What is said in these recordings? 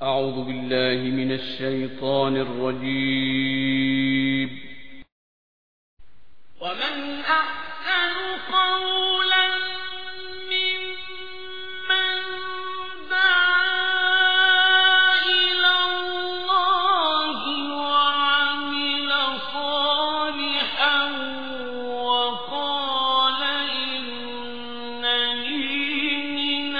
أعوذ بالله من الشيطان الرجيم. ومن أحسن قولا ممن دعا إلى الله وعمل صالحا وقال إنني من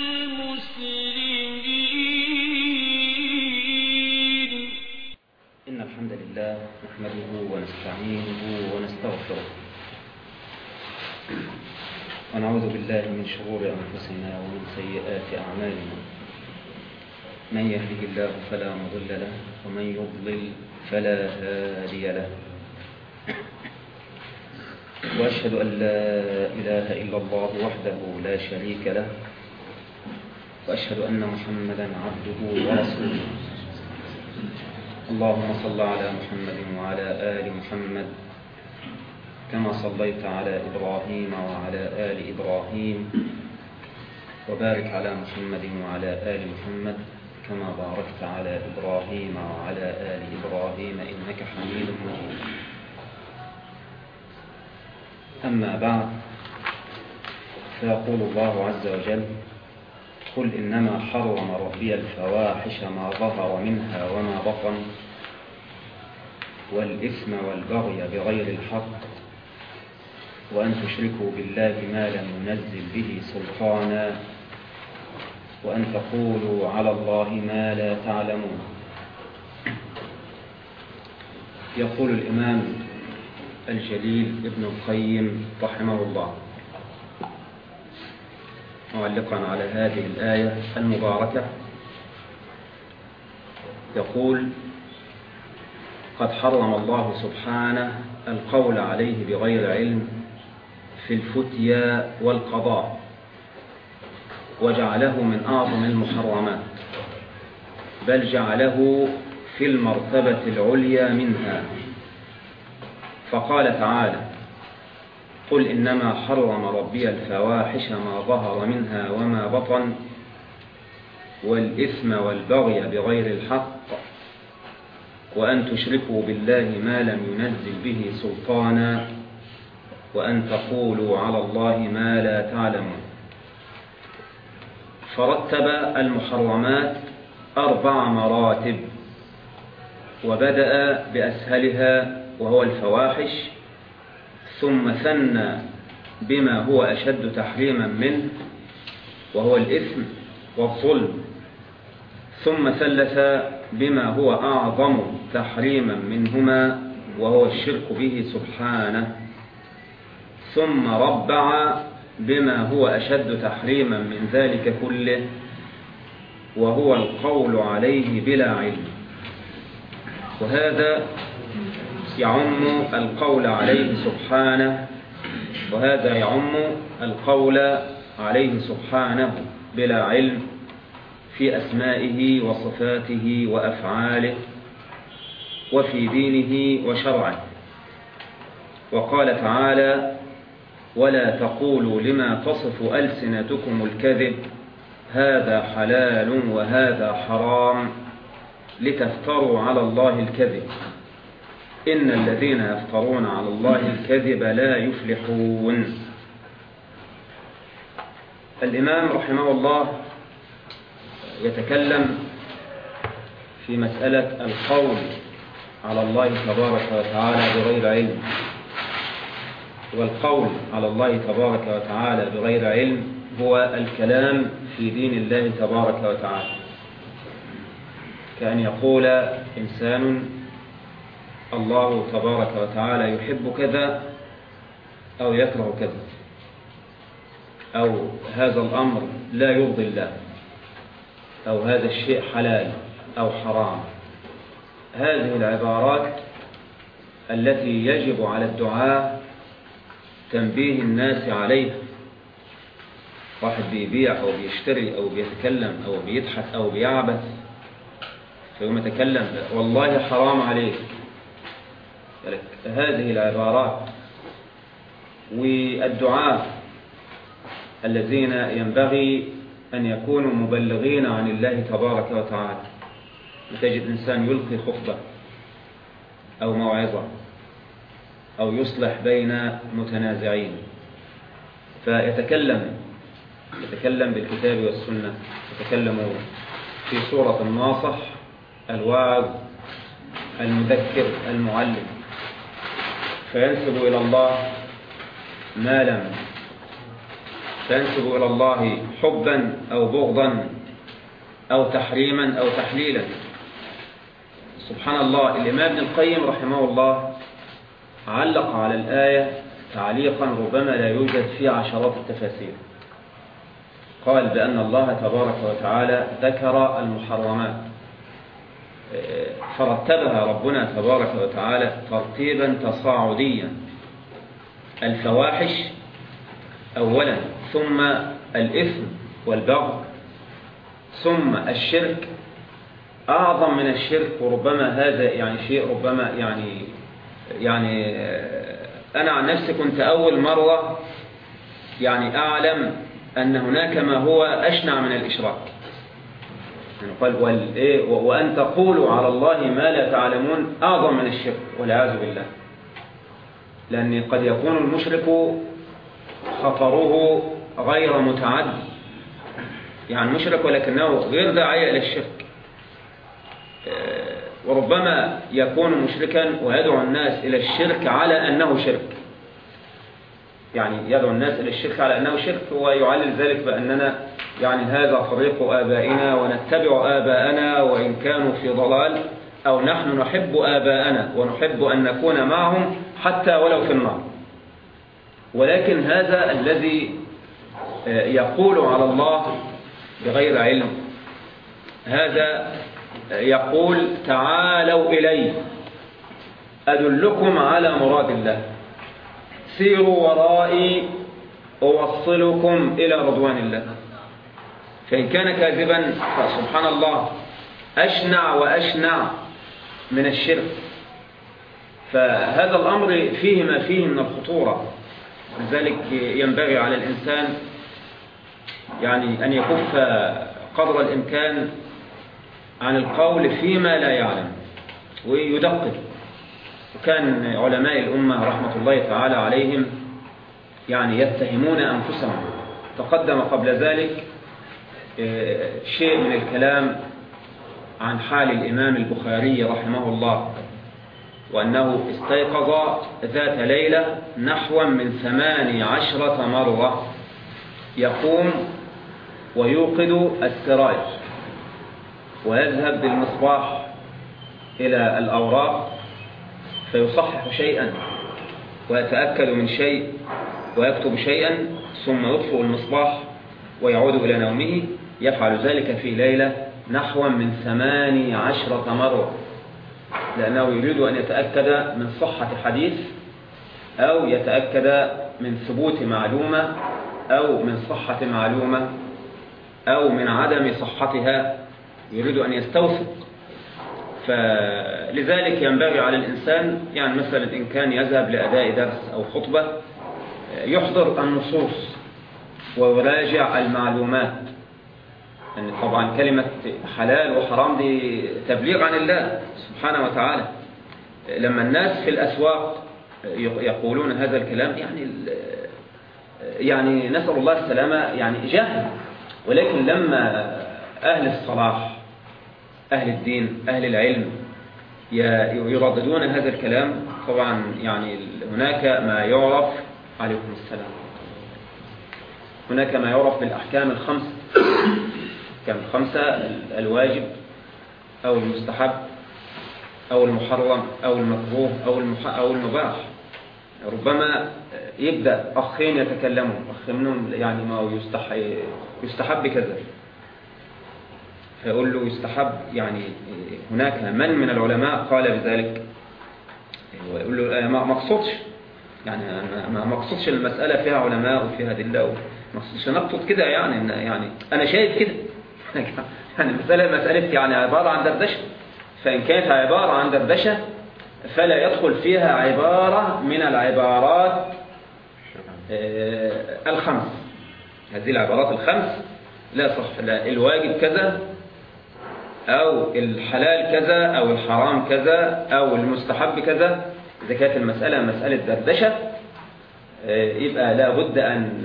المسلمين. إن الحمد لله نحمده ونستعينه ونستغفره ونعوذ بالله من شرور أنفسنا ومن سيئات أعمالنا. من يهده الله فلا مضل له ومن يضلل فلا هادي له. وأشهد أن لا إله إلا الله وحده لا شريك له، وأشهد أن محمدا عبده ورسوله. اللهم صل على محمد وعلى آل محمد كما صليت على إبراهيم وعلى آل إبراهيم، وبارك على محمد وعلى آل محمد كما باركت على إبراهيم وعلى آل إبراهيم إنك حميد مجيد. أما بعد، فيقول الله عز وجل: قل إنما حرم ربي الفواحش ما ظهر منها وما بطن والإثم والبغي بغير الحق وأن تشركوا بالله ما لم ينزل به سلطانا وأن تقولوا على الله ما لا تعلمون. يقول الإمام الجليل ابن القيم رحمه الله معلقا على هذه الآية المباركة، يقول: قد حرم الله سبحانه القول عليه بغير علم في الفتيا والقضاء، وجعله من أعظم المحرمات، بل جعله في المرتبة العليا منها. فقال تعالى: قل إنما حرم ربي الفواحش ما ظهر منها وما بطن والإثم والبغي بغير الحق وأن تشركوا بالله ما لم ينزل به سلطانا وأن تقولوا على الله ما لا تعلمون. فرتب المحرمات 4 مراتب، وبدأ بأسهلها وهو الفواحش، ثم ثنى بما هو أشد تحريما منه وهو الإثم والظلم، ثم ثلث بما هو أعظم تحريما منهما وهو الشرك به سبحانه، ثم ربع بما هو أشد تحريما من ذلك كله وهو القول عليه بلا علم. وهذا يعم القول عليه سبحانه، وهذا يعم القول عليه سبحانه بلا علم في أسمائه وصفاته وأفعاله وفي دينه وشرعه. وقال تعالى: ولا تقولوا لما تصف ألسنتكم الكذب هذا حلال وهذا حرام لتفتروا على الله الكذب إن الذين يفترون على الله الكذب لا يفلحون. الإمام رحمه الله يتكلم في مسألة القول على الله تبارك وتعالى بغير علم. والقول على الله تبارك وتعالى بغير علم هو الكلام في دين الله تبارك وتعالى، كأن يقول إنسان: الله تبارك وتعالى يحب كذا أو يكره كذا، أو هذا الأمر لا يرضي الله، أو هذا الشيء حلال أو حرام. هذه العبارات التي يجب على الدعاء تنبيه الناس عليها. واحد بيبيع أو بيشتري أو بيتكلم أو بيضحك أو بيعبث، فيوم يتكلم: والله حرام عليك. هذه العبارات والدعاء الذين ينبغي أن يكونوا مبلغين عن الله تبارك وتعالى. تجد إنسان يلقي خطبة أو موعظة أو يصلح بين متنازعين، فيتكلم بالكتاب والسنة، يتكلم في صورة الناصح الواعظ المذكر المعلم، فينسب إلى الله ما لم، فينسب إلى الله حبا أو بغضا أو تحريما أو تحليلا. سبحان الله، الإمام ابن القيم رحمه الله علق على الآية تعليقا ربما لا يوجد فيه عشرات التفاسير. قال بأن الله تبارك وتعالى ذكر المحرمات فرتبها ربنا تبارك وتعالى ترتيبا تصاعديا: الفواحش أولا، ثم الإثم والبغي، ثم الشرك أعظم من الشرك. وربما هذا يعني شيء ربما يعني أنا عن نفسي كنت أول مرة يعني أعلم أن هناك ما هو أشنع من الإشراك. يعني قال وأن تقولوا على الله ما لا تعلمون أعظم من الشرك والعياذ بالله. لأن قد يكون المشرك خطره غير متعدي، يعني مشرك ولكنه غير داعية إلى الشرك. وربما يكون مشركا ويدعو الناس إلى الشرك على أنه شرك، يعني يدعو الناس إلى الشرك على أنه شرك، ويعلل ذلك بأننا يعني هذا طريق آبائنا ونتبع آباءنا وإن كانوا في ضلال، أو نحن نحب آباءنا ونحب أن نكون معهم حتى ولو في النار. ولكن هذا الذي يقول على الله بغير علم، هذا يقول تعالوا إلي أدلكم على مراد الله، سيروا ورائي أوصلكم إلى رضوان الله. فإن كان كاذبا فسبحان الله أشنع وأشنع من الشرك. فهذا الأمر فيه ما فيه من الخطورة. لذلك ينبغي على الإنسان يعني أن يكف قدر الإمكان عن القول فيما لا يعلم ويدقق. وكان علماء الأمة رحمة الله تعالى عليهم يعني يتهمون أنفسهم. تقدم قبل ذلك شيء من الكلام عن حال الإمام البخاري رحمه الله، وأنه استيقظ ذات ليلة نحو من 18 مرة يقوم ويوقد السراج ويذهب بالمصباح إلى الأوراق فيصحح شيئا ويتأكد من شيء ويكتب شيئا، ثم يطفئ المصباح ويعود إلى نومه. يفعل ذلك في ليلة نحو من 18 مرة، لأنه يريد أن يتأكد من صحة حديث، أو يتأكد من ثبوت معلومة، أو من صحة معلومة، أو من عدم صحتها، يريد أن يستوثق. فلذلك ينبغي على الإنسان يعني مثلا إن كان يذهب لأداء درس أو خطبة يحضر النصوص ويراجع المعلومات. يعني طبعا كلمة حلال وحرام دي تبليغ عن الله سبحانه وتعالى. لما الناس في الأسواق يقولون هذا الكلام يعني نسأل الله السلامة، يعني جهل. ولكن لما أهل الصلاح أهل الدين أهل العلم يرددون هذا الكلام، طبعا يعني هناك ما يعرف عليكم السلام، هناك ما يعرف بالأحكام الخمسة، كم 5: الواجب أو المستحب أو المحرم أو المكروه أو المباح. ربما يبدأ أخين يتكلموا، أخ منهم يعني ما يستحب كذا، فيقول له يستحب، يعني هناك من العلماء قال بذلك، ويقول له ما مقصودش، يعني ما مقصودش المسألة فيها علماء وفيها دلة، ما مقصودش نقصد كده، يعني أنا شايف كده يعني مسألة يعني عبارة عن دردشة. فإن كانت عبارة عن دردشة فلا يدخل فيها عبارة من العبارات الخمس. هذه العبارات الخمس لا صح، لا الواجب كذا أو الحلال كذا أو الحرام كذا أو المستحب كذا. إذا كانت المسألة مسألة دردشة يبقى لا بد أن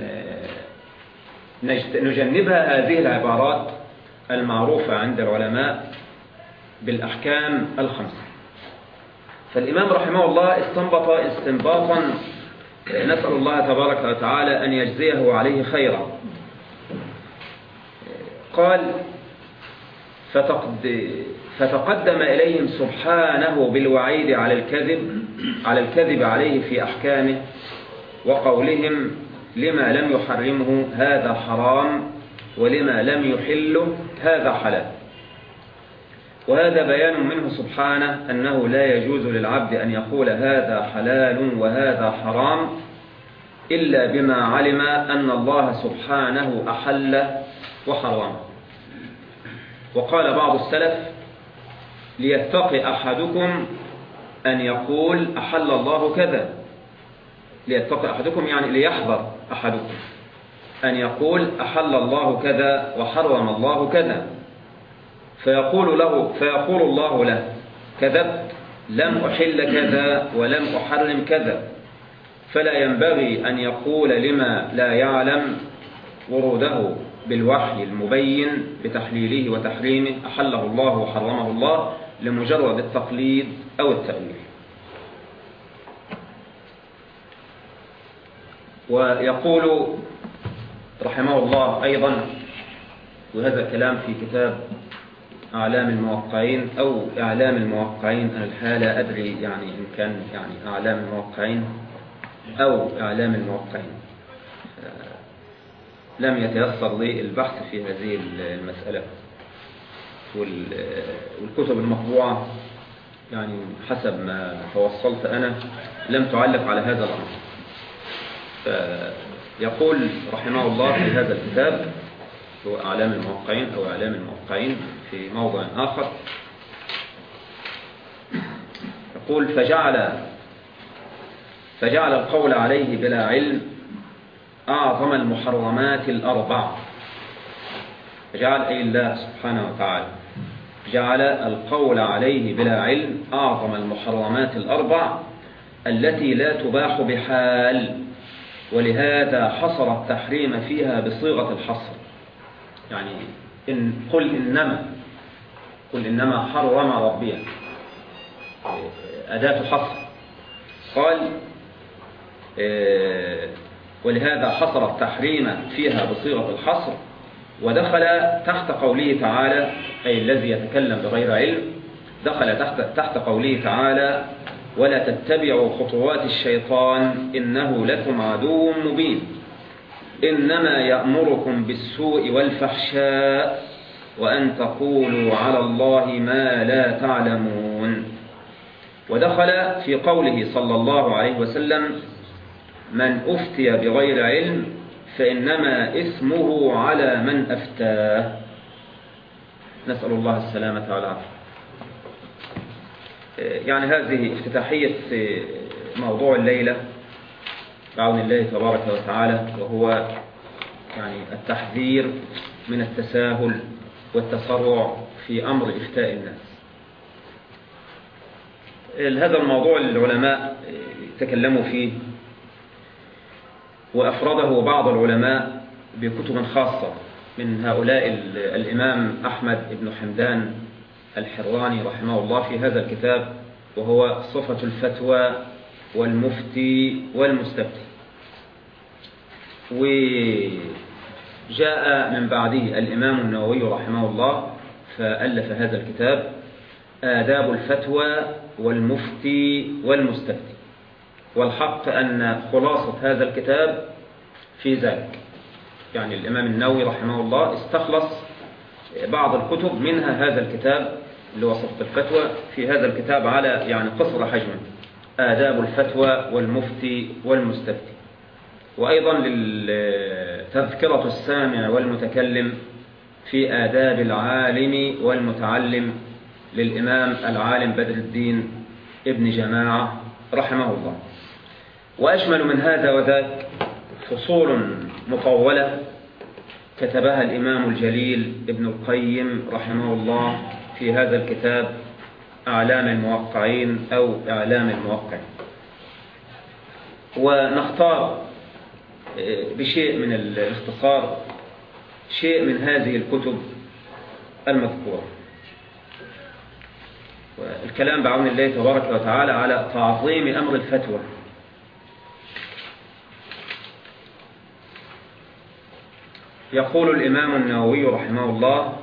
نجنبها هذه العبارات المعروفة عند العلماء بالأحكام الخمسة. فالإمام رحمه الله استنبط استنباطا نسأل الله تبارك وتعالى أن يجزيه عليه خيرا. قال: فتقدم إليهم سبحانه بالوعيد على الكذب عليه في أحكامه، وقولهم: لما لم يحرمه هذا حرام، ولما لم يحله هذا حلال. وهذا بيان منه سبحانه أنه لا يجوز للعبد أن يقول هذا حلال وهذا حرام إلا بما علم أن الله سبحانه أحل وحرم. وقال بعض السلف: ليتقي أحدكم أن يقول أحل الله كذا. ليتقي أحدكم يعني ليحذر أحدكم أن يقول أحل الله كذا وحرم الله كذا، فيقول الله له: كذبت، لم أحل كذا ولم أحرم كذا. فلا ينبغي أن يقول لما لا يعلم وروده بالوحي المبين بتحليله وتحريمه أحله الله وحرمه الله لمجرد التقليد أو التأويل. ويقول رحمه الله أيضا، وهذا كلام في كتاب أعلام الموقعين أو إعلام الموقعين، أنا الحالة لا أدري يعني إن كان يعني أعلام الموقعين أو إعلام الموقعين، لم يتيسر لي البحث في هذه المسألة. والكتب المطبوعة يعني حسب ما توصلت أنا لم تعلق على هذا الأمر. فيقول رحمه الله في هذا الكتاب هو أعلام الموقعين أو إعلام الموقعين في موضع آخر، يقول: فجعل القول عليه بلا علم أعظم المحرمات الأربع. فجعل أي الله سبحانه وتعالى جعل القول عليه بلا علم أعظم المحرمات الأربع التي لا تباح بحال، ولهذا حصر التحريم فيها بصيغة الحصر. يعني قل إنما حرم ربي، أداة حصر. قال: ولهذا حصر التحريم فيها بصيغة الحصر، ودخل تحت قوله تعالى، أي الذي يتكلم بغير علم، دخل تحت قوله تعالى: ولا تتبعوا خطوات الشيطان إنه لكم عدو مبين إنما يأمركم بالسوء والفحشاء وأن تقولوا على الله ما لا تعلمون. ودخل في قوله صلى الله عليه وسلم: من أفتي بغير علم فإنما إثمه على من أفتاه. نسأل الله السلامة والعافية. يعني هذه افتتاحية موضوع الليلة بعون الله تبارك وتعالى، وهو يعني التحذير من التساهل والتسرع في أمر إفتاء الناس. هذا الموضوع العلماء تكلموا فيه، وأفرده بعض العلماء بكتب خاصة، من هؤلاء الإمام أحمد بن حمدان الحراني رحمه الله في هذا الكتاب، وهو صفة الفتوى والمفتي والمستفتي. وجاء من بعده الإمام النووي رحمه الله فألف هذا الكتاب آداب الفتوى والمفتي والمستفتي. والحق أن خلاصة هذا الكتاب في ذلك، يعني الإمام النووي رحمه الله استخلص بعض الكتب منها هذا الكتاب اللي هو صفة الفتوى، في هذا الكتاب على يعني قصر حجمه، آداب الفتوى والمفتي والمستفتي. وأيضا للتذكرة السامع والمتكلم في آداب العالم والمتعلم للإمام العالم بدر الدين ابن جماعة رحمه الله. وأشمل من هذا وذاك فصول مطولة كتبها الإمام الجليل ابن القيم رحمه الله في هذا الكتاب أعلام الموقعين أو إعلام الموقع. ونختار بشيء من الاختصار شيء من هذه الكتب المذكورة، والكلام بعون الله تبارك وتعالى على تعظيم أمر الفتوى. يقول الإمام النووي رحمه الله: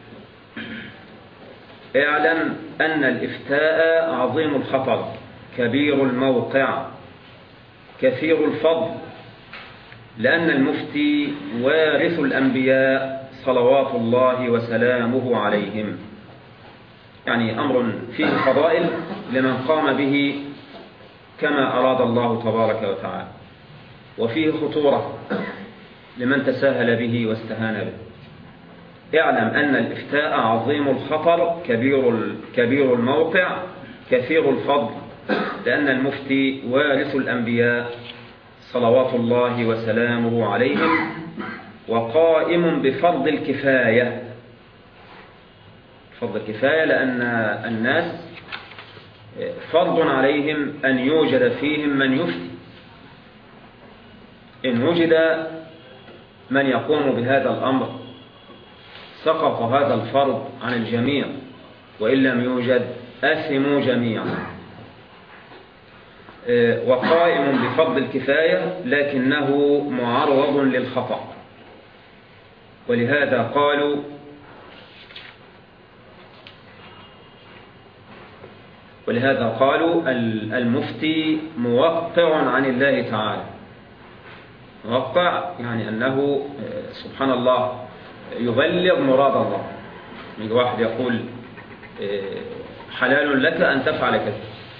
اعلم أن الإفتاء عظيم الخطر كبير الموقع كثير الفضل، لأن المفتي وارث الأنبياء صلوات الله وسلامه عليهم. يعني أمر فيه فضائل لمن قام به كما أراد الله تبارك وتعالى، وفيه خطورة لمن تساهل به واستهان به. اعلم أن الإفتاء عظيم الخطر كبير الموقع كثير الفضل، لأن المفتي وارث الأنبياء صلوات الله وسلامه عليهم، وقائم بفرض الكفاية. فرض الكفاية لأن الناس فرض عليهم أن يوجد فيهم من يفتي. إن وجد من يقوم بهذا الأمر سقط هذا الفرض عن الجميع، وإن لم يوجد أثموا جميعا. وقائم بفرض الكفاية لكنه معرض للخطأ، ولهذا قالوا المفتي موقع عن الله تعالى. موقع يعني أنه سبحان الله يبلغ مراد الله. يجي واحد يقول حلال لك أن تفعل كذا،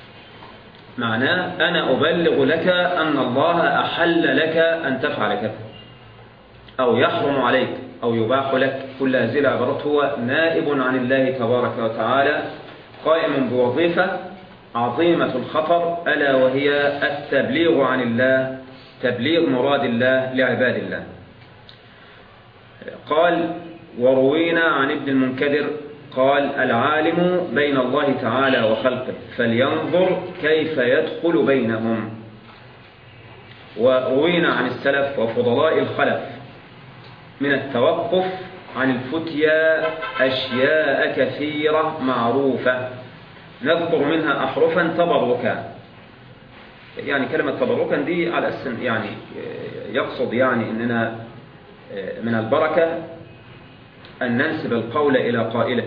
معناه أنا أبلغ لك أن الله أحل لك أن تفعل كذا، أو يحرم عليك أو يباح لك. كل هذه العبارات هو نائب عن الله تبارك وتعالى، قائم بوظيفة عظيمة الخطر، ألا وهي التبليغ عن الله، تبليغ مراد الله لعباد الله. قال: وروينا عن ابن المنكدر قال: العالم بين الله تعالى وخلقه فلينظر كيف يدخل بينهم. وروينا عن السلف وفضلاء الخلف من التوقف عن الفتيا أشياء كثيرة معروفة، نذكر منها أحرفا تبركا. يعني كلمة تبركا دي على أساس يعني يقصد يعني أننا من البركة أن ننسب القول إلى قائله،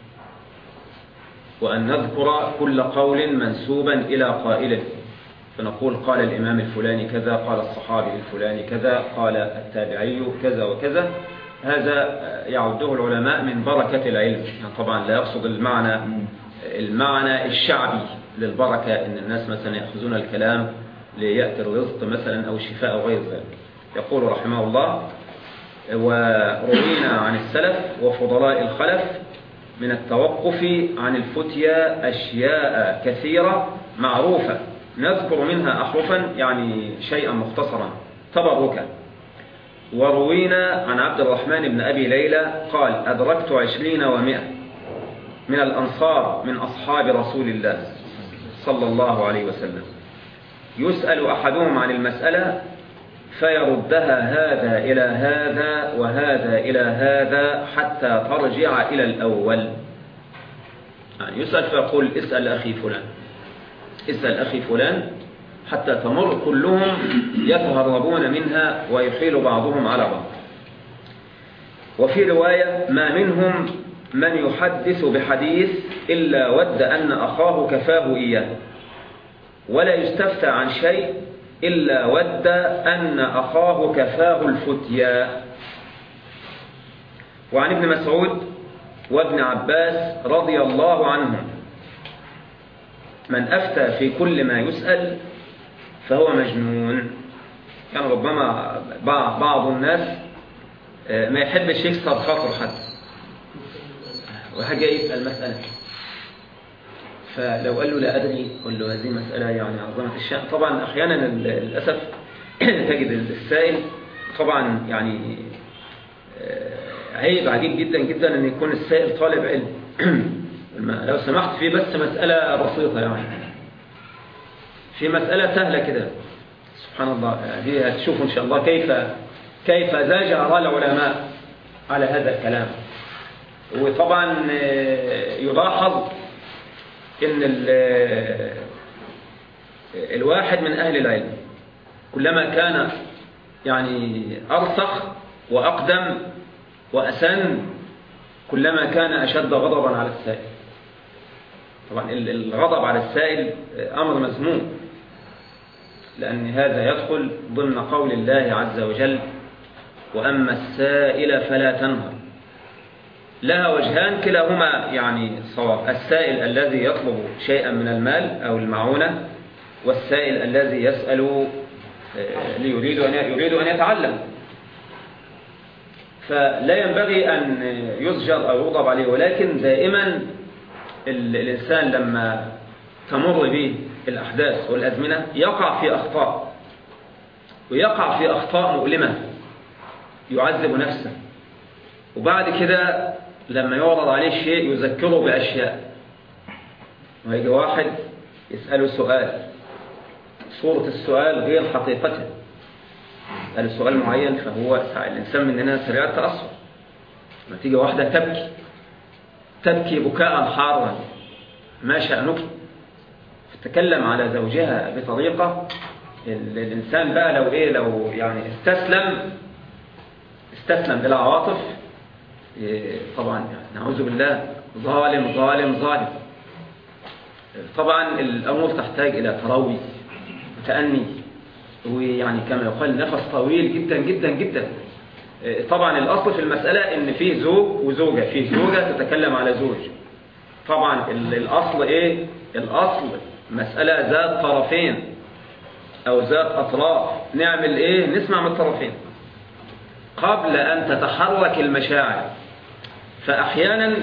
وأن نذكر كل قول منسوبا إلى قائله، فنقول قال الإمام الفلاني كذا، قال الصحابي الفلاني كذا، قال التابعي كذا وكذا. هذا يعده العلماء من بركة العلم. يعني طبعا لا يقصد المعنى الشعبي للبركة، إن الناس مثلا يأخذون الكلام ليأتي الرزق مثلا أو الشفاء أو غير ذلك. يقول رحمه الله: وروينا عن السلف وفضلاء الخلف من التوقف عن الفتيا أشياء كثيرة معروفة، نذكر منها أحرفا يعني شيئا مختصرا تبركا. وروينا عن عبد الرحمن بن أبي ليلى قال: أدركت 20 و100 من الأنصار من أصحاب رسول الله صلى الله عليه وسلم، يسأل أحدهم عن المسألة فيردها هذا إلى هذا وهذا إلى هذا حتى ترجع إلى الأول. يعني يسأل فيقول: اسأل أخي فلان، اسأل أخي فلان، حتى تمر كلهم يتهربون منها ويحيل بعضهم على بعض. وفي رواية: ما منهم من يحدث بحديث إلا ود أن أخاه كفاه إياه، ولا يستفتى عن شيء إلا ود أن أخاه كفاه الفتيا. وعن ابن مسعود وابن عباس رضي الله عنهم: من أفتى في كل ما يسأل فهو مجنون. يعني ربما بعض الناس ما يحبش يكسر خاطر حد، وحاجة يسأل مسألة، فلو قال له لا أدري قل له هذه مسألة يعني عظمة الشأن. طبعا أحيانا للأسف تجد السائل طبعا يعني عيب عجيب جدا جدا أن يكون السائل طالب علم. لو سمحت في بس مسألة بسيطة، يعني في مسألة سهلة كده سبحان الله، دي هتشوفوا إن شاء الله كيف زاج آراء العلماء على هذا الكلام. وطبعا يلاحظ إن الواحد من أهل العلم كلما كان يعني أرسخ وأقدم وأسن كلما كان أشد غضبا على السائل. طبعا الغضب على السائل أمر مذموم، لأن هذا يدخل ضمن قول الله عز وجل: وأما السائل فلا تنهر. لها وجهان كلاهما يعني صواب: السائل الذي يطلب شيئا من المال أو المعونة، والسائل الذي يسأل يريد أن يتعلم. فلا ينبغي أن يزجر أو يغضب عليه، ولكن دائما الإنسان لما تمر به الأحداث والأزمنة يقع في أخطاء، ويقع في أخطاء مؤلمة يعذب نفسه، وبعد كده لما يعرض عليه شيء يذكره بأشياء. ويجي واحد يسأله سؤال، صورة السؤال غير حقيقته، يسأله سؤال معين، فهو الإنسان مننا سريع التأثر. لما تيجي واحدة تبكي بكاء حارا: ما شأنك؟ تتكلم على زوجها بطريقة الإنسان بقى لو يعني استسلم للعواطف، طبعا نعوذ بالله، ظالم ظالم ظالم. طبعا الأمور تحتاج إلى تروي وتأني، ويعني كما يقال نفس طويل جدا جدا جدا. طبعا الأصل في المسألة إن فيه زوج وزوجة، فيه زوجة تتكلم على زوج. طبعا الأصل إيه؟ الأصل مسألة ذات طرفين أو ذات أطراف، نعمل إيه؟ نسمع من الطرفين قبل أن تتحرك المشاعر. فأحيانا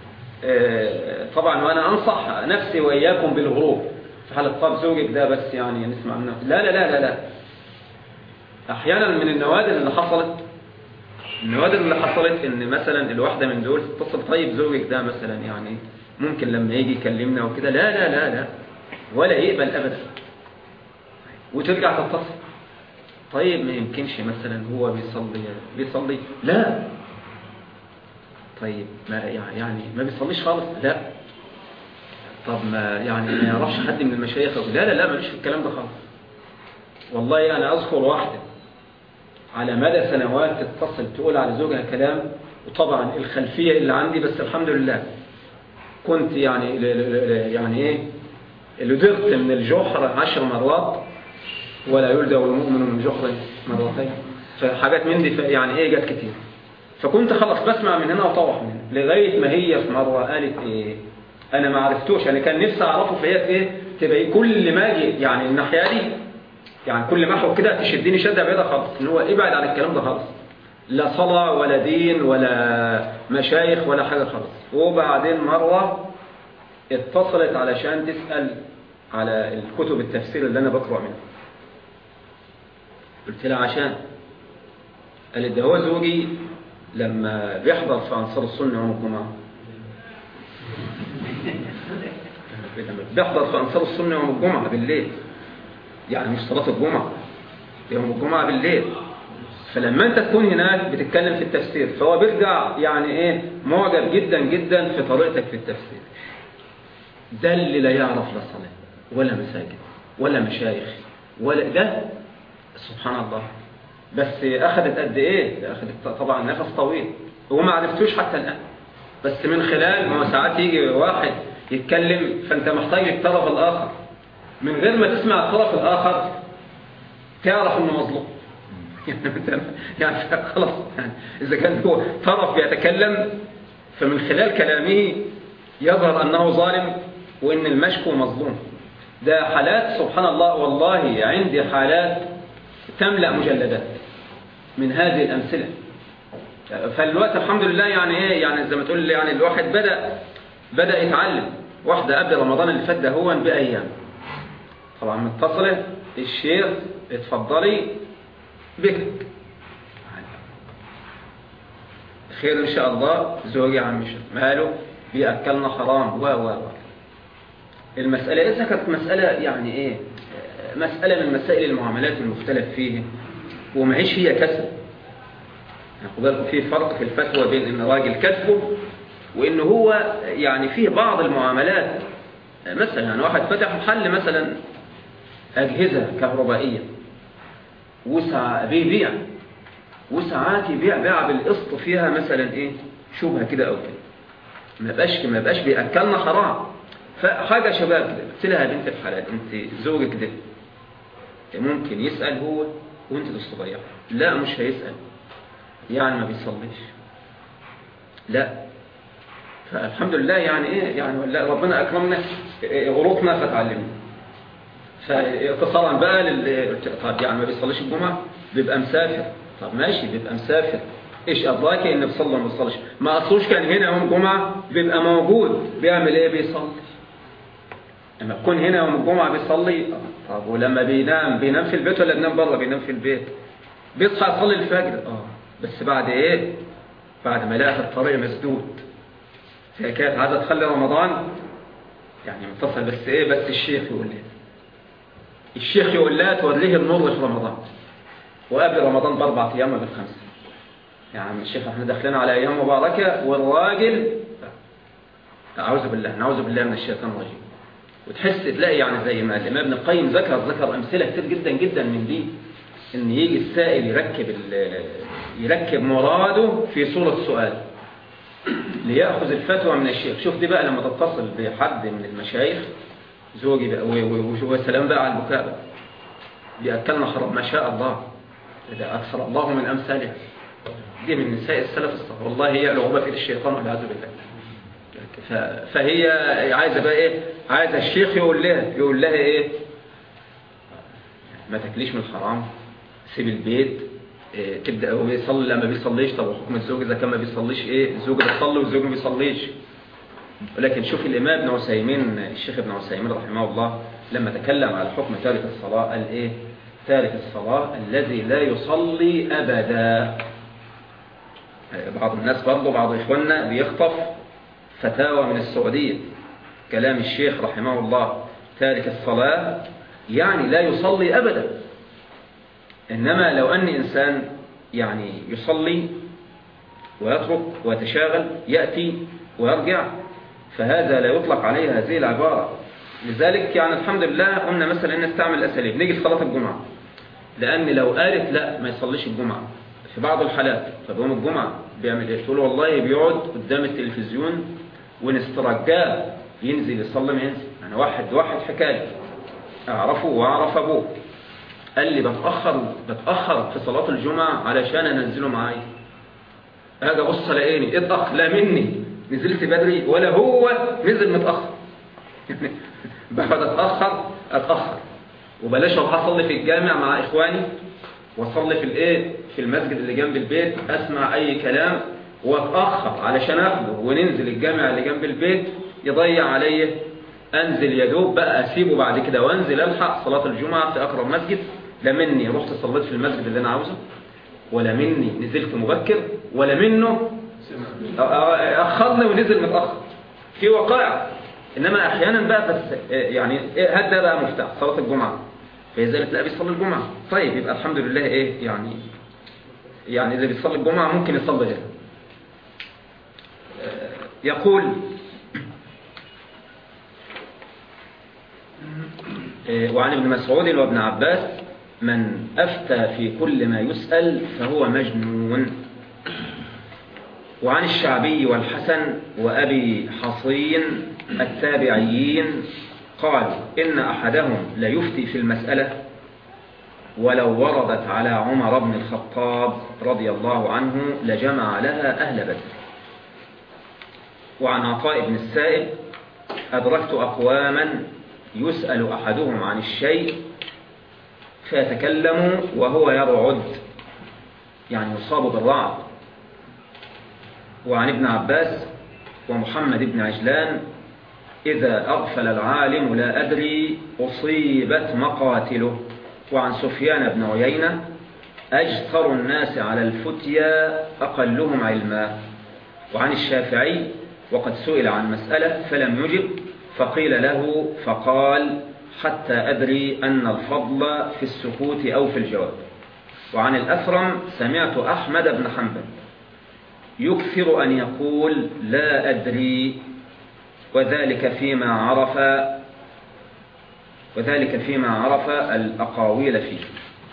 طبعا وأنا أنصح نفسي وإياكم بالهروب في حالة طب زوجك ده بس يعني نسمع منه، لا لا لا لا لا. أحيانا من النوادر اللي حصلت إن مثلا الواحدة من دول تتصل: طيب زوجك ده مثلا يعني ممكن لما يجي يكلمنا وكده، لا لا لا لا، ولا يقبل أبدا. وترجع تتصل: طيب ما يمكنش مثلا هو بيصلي، لا. طيب ما يعني ما بيصليش خالص، لا. طب ما يعني ما يعرفش حد من المشايخ، لا لا لا، ماليش في الكلام ده خالص. والله أنا أذكر واحدة على مدى سنوات تتصل تقول على زوجها كلام، وطبعا الخلفية اللي عندي بس الحمد لله كنت يعني ايه لدغت من الجحر 10 مرات، ولا يلدغ المؤمن من جحر مرتين. فحاجات من دي يعني ايه جت كتير. فكنت خلاص بسمع من هنا وطوح من هنا، لغاية ما هي في مرة قالت ايه انا ما عرفتوش، انا كان نفسي اعرفه، فهي ايه تبقى كل ما اجي يعني الناحية دي يعني كل ما احو كده تشدني شدة بعيدة خالص، ان هو ابعد عن الكلام ده خالص، لا صلاة ولا دين ولا مشايخ ولا حاجة خالص. وبعدين مرة اتصلت علشان تسأل على الكتب التفسير اللي انا بقرأ منها. قلت لها عشان، قالت ده هو زوجي لما بيحضر في أنصار السنة يوم الجمعة، بيحضر في أنصار السنة يوم الجمعة بالليل، يعني مش صلاة الجمعة، يوم الجمعة بالليل. فلما انت تكون هناك بتتكلم في التفسير، فهو بيرجع يعني ايه معجب جدا جدا في طريقتك في التفسير. ده اللي لا يعرف لا صلاة ولا مساجد ولا مشايخ ولا ده، سبحان الله. بس أخذت قد إيه؟ أخذت طبعا نفس طويل، وما عرفتوش حتى الآن. بس من خلال ما هو ساعات يجي واحد يتكلم، فأنت محتاج الطرف الآخر، من غير ما تسمع الطرف الآخر تعرف إنه مظلوم. يعني خلاص، يعني إذا كان هو طرف يتكلم فمن خلال كلامه يظهر أنه ظالم وإن المشكو مظلوم. ده حالات سبحان الله، والله عندي حالات تملأ مجلدات من هذه الأمثلة. فالوقت الحمد لله يعني ايه، يعني زي ما تقول يعني الواحد بدأ يتعلم. واحدة قبل رمضان اللي فات ده هو بأيام طبعا متصلة: الشيخ اتفضلي بكرك. خير إن شاء الله. زوجي يا عم ماله بيأكلنا حرام و المسألة إذا كانت مسألة يعني إيه، مسألة من مسائل المعاملات المختلف فيه ومعيش هي كسب. خد بالكم في فرق في الفتوى بين إن راجل كسبه وإنه هو يعني فيه بعض المعاملات. مثلا يعني واحد فتح محل مثلا أجهزة كهربائية بيبيع وساعات يبيع بيع بالقسط فيها مثلا إيه شبهة كده أو كده، ما بقاش بيأكلنا حرام. فحاجة شباب كده قلت لها يا بنت الحلال أنت زوجك ده ممكن يسأل هو وأنت تصطبيع؟ لا مش هيسأل، يعني ما بيصليش. لا فالحمد لله يعني إيه يعني ولا ربنا أكرمنا غلطنا فتعلمنا. فاتصالا بقى طب يعني ما بيصليش الجمعة بيبقى مسافر. طب ماشي بيبقى مسافر، ايش أدراك إن بيصلي ما بيصليش؟ ما أصلوش كان هنا يوم الجمعة بيبقى موجود بيعمل إيه؟ بيصلي. لما يكون هنا يوم الجمعة بيصلي. طب ولما بينام في البيت ولا بينام بره؟ بينام في البيت. بيصحى يصلي الفجر بس بعد إيه؟ بعد ما لقى الطريق مسدود. هي كانت عايزة تخلي رمضان يعني متصل بس إيه، بس الشيخ يقول لها، الشيخ يقول لها توريه النور في رمضان وقبل رمضان ب4 أيام ولا ب5. يعني الشيخ احنا داخلين على أيام مباركة والراجل أعوذ بالله من الشيطان الرجيم. وتحس تلاقي يعني زي ما الإمام ابن القيم ذكر أمثلة كتير جدا جدا من دي، إن يجي السائل يركب مراده في صورة سؤال ليأخذ الفتوى من الشيخ. شوف دي بقى لما تتصل بحد من المشايخ زوجي بقى والسلام بقى على البكاء بقى بيأكلنا حرام ما شاء الله، إذا أكثر الله من أمثالها. دي من نساء السلف الصالح والله، هي لعوبة في الشيطان والعياذ بالله. فهي عايزة بقى إيه، عايزة الشيخ يقول لها إيه، ما تاكليش من الحرام، سيب البيت. تبدأ هو يصلي لما بيصليش. طب حكم الزوج إذا كان ما بيصليش إيه؟ الزوج بيصلي والزوج ما بيصليش. ولكن شوف الإمام ابن عثيمين، الشيخ ابن عثيمين رحمه الله لما تكلم على حكم تارك الصلاة قال إيه؟ تارك الصلاة الذي لا يصلي أبدا. بعض الناس برضو بعض إخواننا بيخطف فتاوى من السعودية كلام الشيخ رحمه الله تارك الصلاة يعني لا يصلي أبدا. إنما لو أن إنسان يعني يصلي ويترك ويتشاغل يأتي ويرجع فهذا لا يطلق عليه هذه العبارة. لذلك يعني الحمد لله قلنا مثلا إن نستعمل أساليب نيجي في صلاة الجمعة، لأن لو قالت لا ما يصليش الجمعة في بعض الحالات، طب يوم الجمعة بيعمل إيه؟ تقول والله بيقعد قدام التلفزيون ونسترجاه ينزل يصلي ما ينزل. أنا واحد حكاية أعرفه وأعرف أبوه قال لي بتأخر في صلاة الجمعة علشان أنزله معايا. هذا بص لقيني اتأخر، لا مني نزلت بدري ولا هو نزل متأخر. بقعد أتأخر وبلاش أروح أصلي في الجامع مع إخواني وأصلي في المسجد اللي جنب البيت أسمع أي كلام وأتأخر علشان أخده وننزل الجامع اللي جنب البيت يضيع علي. أنزل يدوب بقى أسيبه بعد كده وأنزل ألحق صلاة الجمعة في أقرب مسجد. لا مني رحت صليت في المسجد اللي أنا عاوزه، ولا مني نزلت مبكر، ولا منه أخرني ونزل متأخر في وقائع. إنما أحيانا بقى بس يعني هذا بقى مفتاح صلاة الجمعة فإذا لا بيصلي الجمعة طيب يبقى الحمد لله إيه يعني إذا بيصلي الجمعة ممكن يصلي غيرها. يقول وعن ابن مسعود وابن عباس من أفتى في كل ما يسأل فهو مجنون. وعن الشعبي والحسن وأبي حصين التابعيين قالوا إن أحدهم ليفتي في المسألة ولو وردت على عمر بن الخطاب رضي الله عنه لجمع لها أهل بدر. وعن عطاء بن السائب أدركت أقواما يسأل أحدهم عن الشيء فيتكلم وهو يرعد يعني يصاب بالرعد. وعن ابن عباس ومحمد بن عجلان إذا أغفل العالم لا أدري أصيبت مقاتله. وعن سفيان بن عيينة أجثر الناس على الفتيا أقلهم علما. وعن الشافعي وقد سئل عن مسألة فلم يجب فقيل له فقال حتى أدري أن الفضل في السكوت أو في الجواب. وعن الأثرم سمعت أحمد بن حنبل يكثر أن يقول لا أدري وذلك فيما عرف الأقاويل فيه.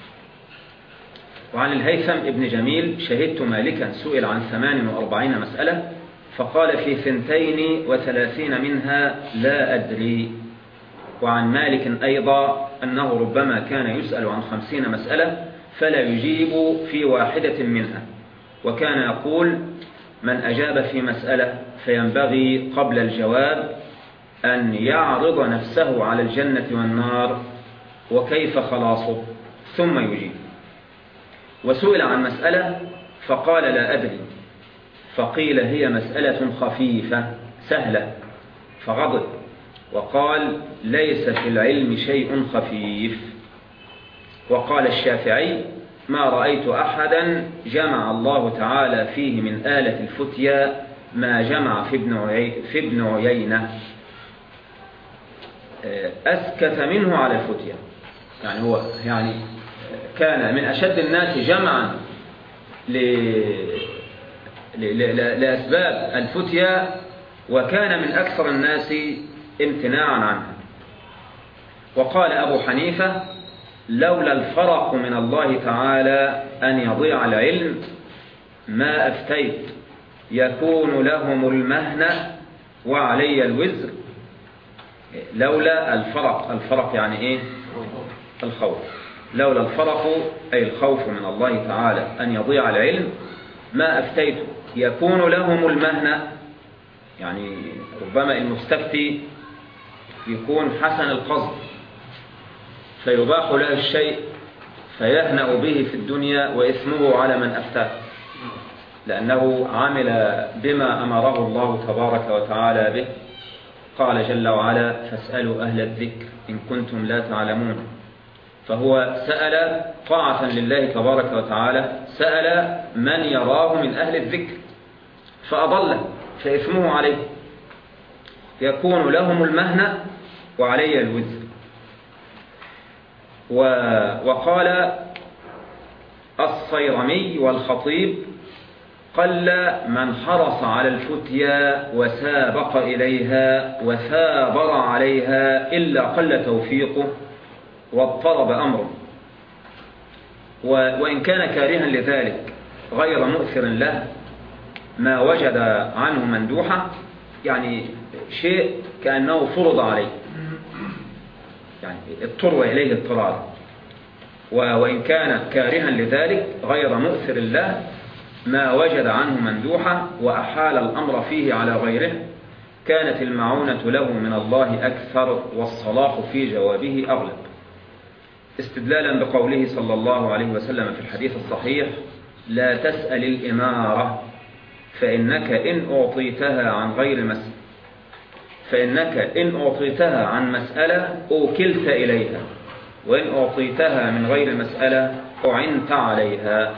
وعن الهيثم ابن جميل شهدت مالكا سئل عن 48 مسألة فقال في 32 منها لا أدري. وعن مالك أيضا أنه ربما كان يسأل عن 50 مسألة فلا يجيب في واحدة منها، وكان يقول من أجاب في مسألة فينبغي قبل الجواب أن يعرض نفسه على الجنة والنار وكيف خلاصه ثم يجيب. وسئل عن مسألة فقال لا أدري، فقيل هي مسألة خفيفة سهلة فغضب وقال ليس في العلم شيء خفيف. وقال الشافعي ما رأيت أحدا جمع الله تعالى فيه من آلة الفتيا ما جمع في ابن عيينة أسكت منه على الفتيا. يعني هو كان من أشد الناس جمعا لأسباب الفتيا، وكان من أكثر الناس امتناعا عنها. وقال أبو حنيفة لولا الفرق من الله تعالى أن يضيع العلم ما أفتيت يكون لهم المهنة وعلي الوزر. لولا الفرق يعني إيه؟ الخوف. لولا الفرق أي الخوف من الله تعالى أن يضيع العلم ما أفتيت يكون لهم المهنة. يعني ربما المستفتي يكون حسن القصد فيباح له الشيء فيهنأ به في الدنيا وإثمه على من أفتاه، لأنه عمل بما أمره الله تبارك وتعالى به. قال جل وعلا فاسألوا أهل الذكر إن كنتم لا تعلمون. فهو سأل طاعة لله تبارك وتعالى، سأل من يراه من أهل الذكر فأضله فإثمه عليه. يكون لهم المهنة وعلي الوزر. وقال الصيرمي والخطيب قل من حرص على الفتيا وسابق إليها وثابر عليها إلا قل توفيقه واضطرب أمره. وإن كان كارها لذلك غير مؤثر له ما وجد عنه مندوحة، يعني شيء كأنه فرض عليه، يعني اضطر إليه اضطرارا. وإن كان كارها لذلك غير مؤثر له ما وجد عنه مندوحة وأحال الأمر فيه على غيره كانت المعونة له من الله أكثر والصلاح في جوابه أغلب. استدلالا بقوله صلى الله عليه وسلم في الحديث الصحيح لا تسأل الإمارة فإنك إن أعطيتها عن مسألة أوكلت إليها وإن أعطيتها من غير مسألة أعنت عليها.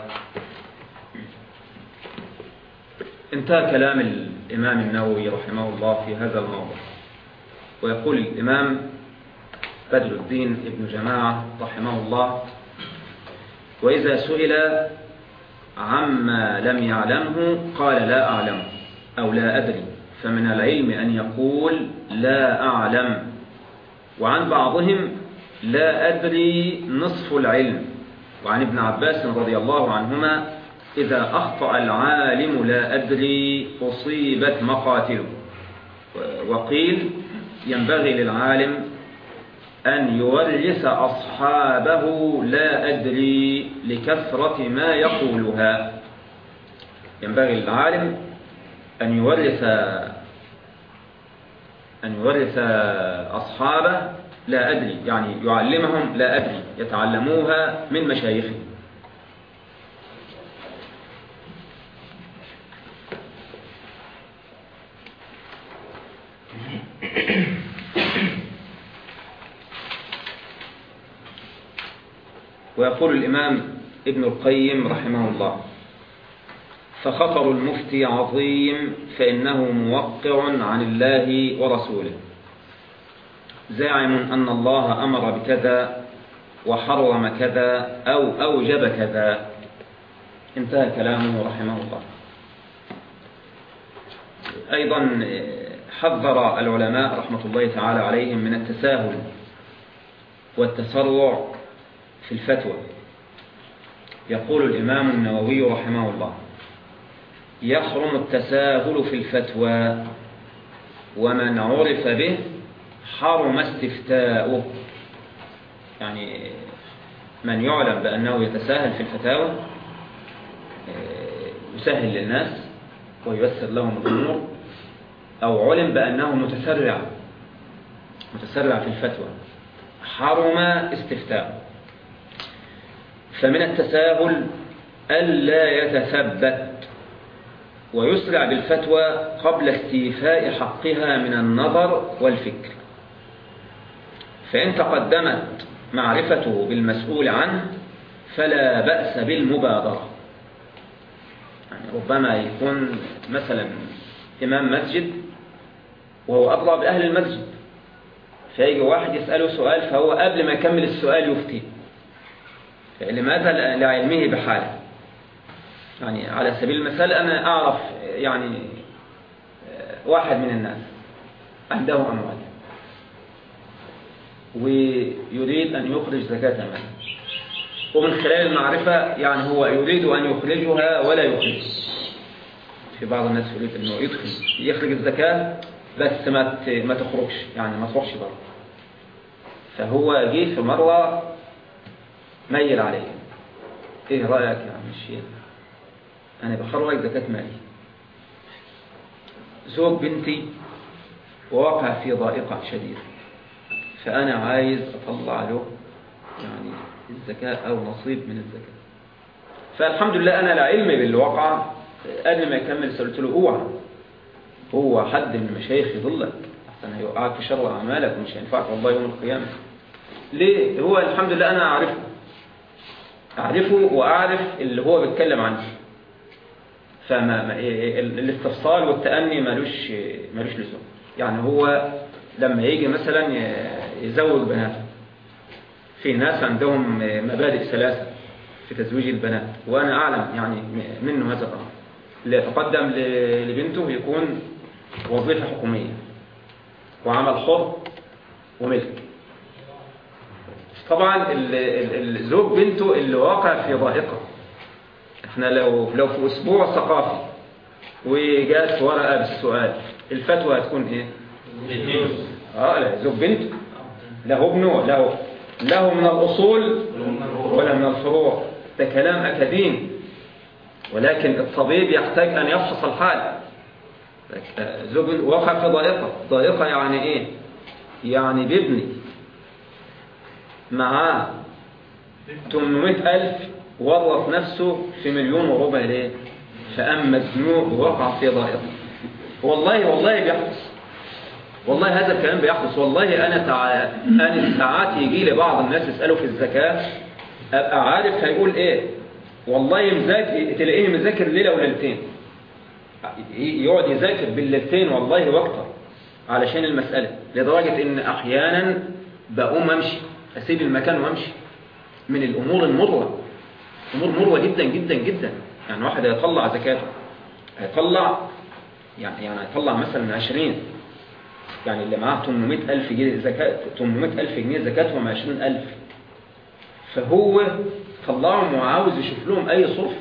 انتهى كلام الإمام النووي رحمه الله في هذا الموضوع. ويقول الإمام بدر الدين ابن جماعة رحمه الله وإذا سئل عما لم يعلمه قال لا أعلم أو لا أدري، فمن العلم أن يقول لا أعلم. وعن بعضهم لا أدري نصف العلم. وعن ابن عباس رضي الله عنهما إذا أخطأ العالم لا أدري أصيبت مقاتله. وقيل ينبغي للعالم أن يورث أصحابه لا أدري لكثرة ما يقولها. ينبغي للعالم أن يورث أصحابه لا أدري، يعني يعلمهم لا أدري، يتعلموها من مشايخهم. ويقول الإمام ابن القيم رحمه الله فخطر المفتي عظيم، فإنه موقع عن الله ورسوله، زاعم أن الله أمر بكذا وحرم كذا أو أوجب كذا. انتهى كلامه رحمه الله. أيضا حذر العلماء رحمة الله تعالى عليهم من التساهل والتسرع في الفتوى. يقول الإمام النووي رحمه الله: يحرم التساهل في الفتوى، ومن عرف به حرم استفتاؤه. يعني من يعلم بأنه يتساهل في الفتاوى يسهل للناس وييسر لهم الأمور، أو علم بأنه متسرع في الفتوى، حرم استفتاؤه. فمن التساهل ألا يتثبت ويسرع بالفتوى قبل استيفاء حقها من النظر والفكر، فإن تقدمت معرفته بالمسؤول عنه فلا بأس بالمبادرة. يعني ربما يكون مثلا إمام مسجد وهو أدرى بأهل المسجد، فيجي واحد يسأله سؤال، فهو قبل ما يكمل السؤال يفتي. لماذا؟ لعلمه بحاله. يعني على سبيل المثال أنا أعرف يعني واحد من الناس عنده أموال ويريد أن يخرج زكاة ماله، ومن خلال المعرفة يعني هو يريد أن يخرجها ولا يخرج. في بعض الناس يريد أنه يخرج الزكاة بس ما تخرجش، يعني ما تروحش بره. فهو جه في مرة ميل عليه: إيه رأيك يا عم الشيخ؟ أنا بخرج زكاة مالي، زوج بنتي ووقع في ضائقة شديدة، فأنا عايز أطلع له يعني الزكاة أو نصيب من الزكاة. فالحمد لله أنا لا علم بالواقع. قبل ما يكمل قلت له: اوعى، هو حد من المشايخ يضلك أحسن هيوقعك في شر أعمالك ومش هينفعك والله يوم القيامة. ليه؟ هو الحمد لله أنا أعرفه وأعرف اللي هو بيتكلم عنه، فالاستفصال والتأني مالوش لزوم. يعني هو لما يجي مثلا يزوج بناته، في ناس عندهم مبادئ ثلاثة في تزويج البنات، وأنا أعلم يعني منه هذا الأمر. اللي يتقدم لبنته يكون وظيفة حكومية وعمل حر وملك. طبعا الزوج بنته اللي واقع في ضائقة، احنا لو في أسبوع ثقافي وجاءت ورقة بالسؤال، الفتوى هتكون ايه؟ لا، زوج بنته له ابنه له من الأصول ولا من الفروع. ده كلام أكاديمي، ولكن الطبيب يحتاج أن يفحص الحال. زوج وقع في ضائقة يعني إيه؟ يعني بيبني معاه 800,000 ورط نفسه في 1,400,000 ليه؟ فأما مزنوق ووقع في ضائقة. والله بيحدث، والله هذا الكلام بيحدث. والله أنا ساعات يجي لي بعض الناس يسألوا في الزكاة، أبقى عارف هيقول إيه. والله تلاقيه مذاكر ليلة وليلتين، يقعد يذاكر بالليلتين والله واكتر علشان المسألة، لدرجة إن أحيانا بقوم أمشي، أسيب المكان وأمشي من الأمور المروة. أمور مروة جدا جدا جدا. يعني واحد يطلع زكاته، هيطلع مثلا 20، يعني اللي معاه 800,000 جنيه زكاة، 800,000 جنيه زكاتهم 20,000، فهو طلعهم وعاوز يشوف لهم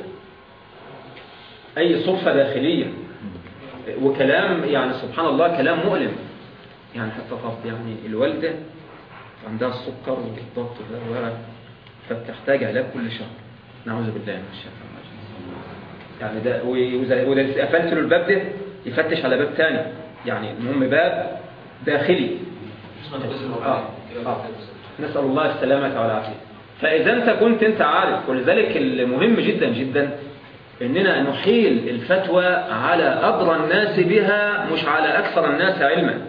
أي صرفة داخلية. وكلام يعني سبحان الله كلام مؤلم. يعني حتى يعني الوالدة عندها السكر والضغط فبتحتاج علاج كل شهر، نعوذ بالله من الشر. يعني ده وإذا قفلت له الباب ده يفتش على باب تاني، يعني المهم باب داخلي. نسأل الله السلامة والعافية. فإذا أنت كنت عارف، ولذلك المهم جدا جدا إننا نحيل الفتوى على أدرى الناس بها مش على أكثر الناس علما.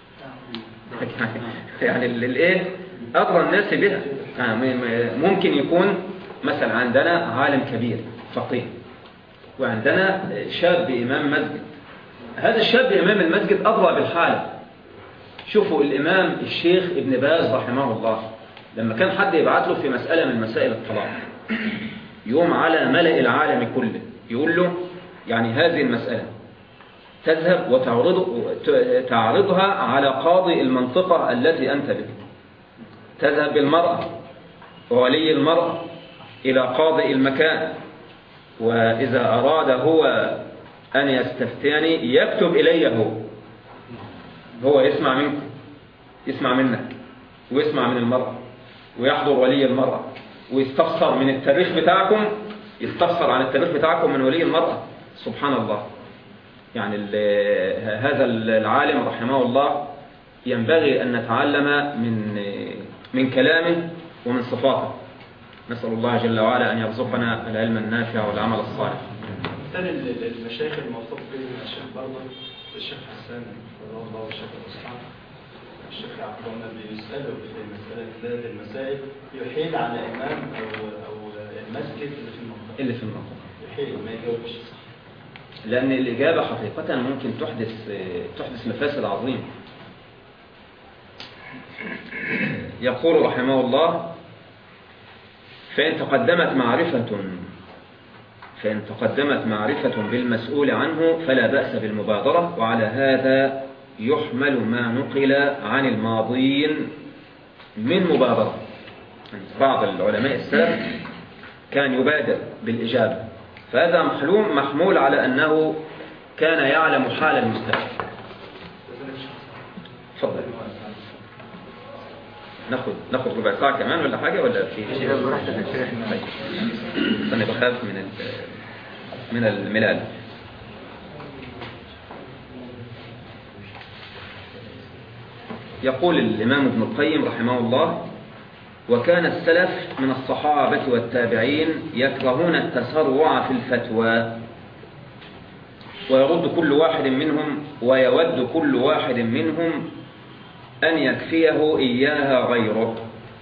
يعني الإيه أدرى الناس بها. ممكن يكون مثلا عندنا عالم كبير فقيه وعندنا شاب إمام مسجد. هذا الشاب إمام المسجد أضرب بالحالة. شوفوا الإمام الشيخ ابن باز رحمه الله لما كان حد يبعت له في مسألة من مسائل الطلاق، يوم على ملأ العالم كله يقول له يعني هذه المسألة تذهب وتعرضها على قاضي المنطقة التي أنت بها. تذهب بالمرأة وولي المرأة إلى قاضي المكان، وإذا أراد هو أن يستفتيني يكتب إلي هو يسمع منكم، يسمع منك ويسمع من المرأة ويحضر ولي المرأة ويستفسر من التاريخ بتاعكم، يستفسر عن التاريخ بتاعكم من ولي المرأة. سبحان الله. يعني هذا العالم رحمه الله ينبغي أن نتعلم من كلامه ومن صفاته. نسأل الله جل وعلا أن يرزقنا العلم النافع والعمل الصالح. ثاني المشايخ الموثوق بهم الشيخ برضه الشيخ حسان رضي الله والشيخ الإصحاب الشيخ عبدالله بيسأله في هذه المسائل يحيل على إمام أو المسجد اللي في المنطقة يحيل ما يجاوبش صح، لأن الإجابة حقيقة ممكن تحدث مفاسد عظيمة. يقول رحمه الله فإن تقدمت معرفة بالمسؤول عنه فلا بأس بالمبادرة، وعلى هذا يحمل ما نقل عن الماضين من مبادرة. بعض العلماء السلف كان يبادر بالإجابة، فهذا محمول على أنه كان يعلم حال المستفتي. تفضل. ناخد ربع ساعة كمان ولا حاجة ولا في شيء؟ أنا بخاف من الملال. يقول الإمام ابن القيم رحمه الله: وكان السلف من الصحابة والتابعين يكرهون التسرع في الفتوى، ويود كل واحد منهم أن يكفيه إياها غيره.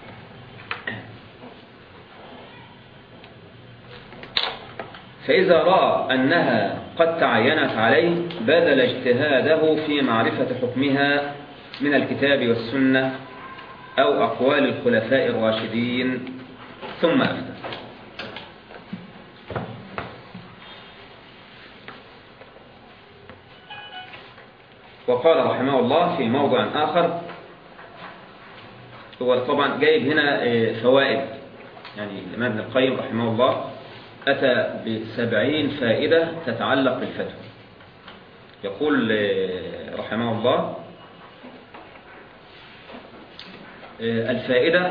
فإذا رأى أنها قد تعينت عليه بذل اجتهاده في معرفة حكمها من الكتاب والسنة أو أقوال الخلفاء الراشدين ثم أفتى. وقال رحمه الله في موضع آخر، هو طبعا جايب هنا فوائد، يعني الإمام ابن القيم رحمه الله أتى ب70 فائدة تتعلق بالفتوى. يقول رحمه الله: الفائدة